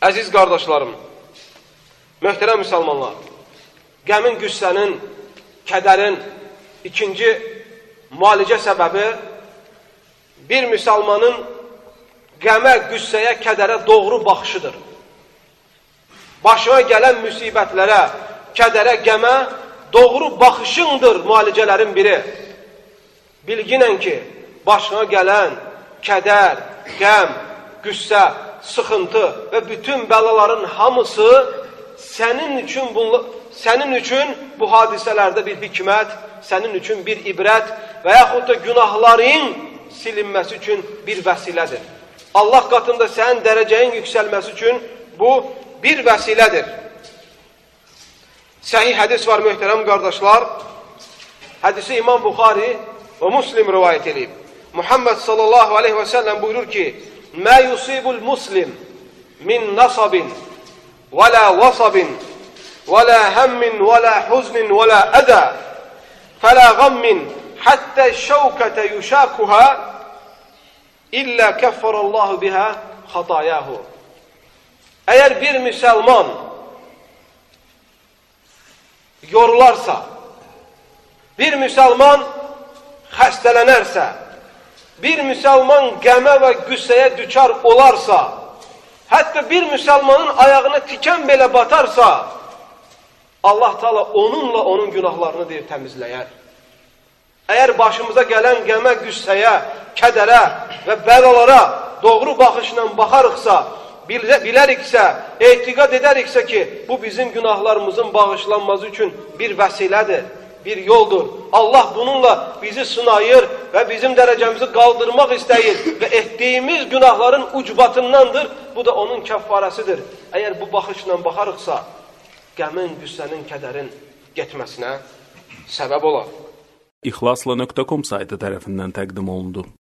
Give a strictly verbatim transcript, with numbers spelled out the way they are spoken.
Əziz qardaşlarım, möhtərəm müsəlmanlar, qəmin, qüssənin, kədərin ikinci müalicə səbəbi bir müsəlmanın qəmə, qüssəyə, kədərə doğru baxışıdır. Başına gələn müsibətlərə, kədərə, qəmə doğru baxışındır müalicələrin biri. Bilginən ki, başına gələn kədər, qəm, qüssə, sıxıntı və bütün bəlaların hamısı sənin üçün, bunla, sənin üçün bu hadisələrdə bir hikmət, sənin üçün bir ibrət və yaxud da günahların silinməsi üçün bir vəsilədir. Allah qatında sənin dərəcəyin yüksəlməsi üçün bu bir vəsilədir. Səhih hədis var, möhtərəm qardaşlar. Hədisi İmam Buxari və Müslim rivayət edib. Muhammed sallallahu aleyhi və səlləm buyurur ki, Mə yusibul muslim min nasabin və la vasabin və la həmmin və la huznin və la ədə fələ gammin həttə şəvkətə yuşakuhə illə kəffərəllahu bihə xatayahu. Əgər bir müsəlman yorularsa, bir müsəlman xəstələnərsə, bir müsəlman qəmə və qüssəyə düçar olarsa, hətta bir müsəlmanın ayağına tikən belə batarsa, Allah Teala onunla onun günahlarını deyir, təmizləyər. Əgər başımıza gələn qəmə, qüssəyə, kədərə və bəlalara doğru baxışla baxarıqsa, biləriksə, etiqad edəriksə ki, bu bizim günahlarımızın bağışlanması üçün bir vəsilədir, bir yoldur. Allah bununla bizi sınayır və bizim dərəcəmizi qaldırmaq istəyir və etdiyimiz günahların ucbatındandır. Bu da onun kəffarəsidir. Əgər bu baxışla baxarıqsa, qəmin, qüssənin, kədərin getməsinə səbəb olar. İxlasla nöqtə com saytı tərəfindən təqdim olundu.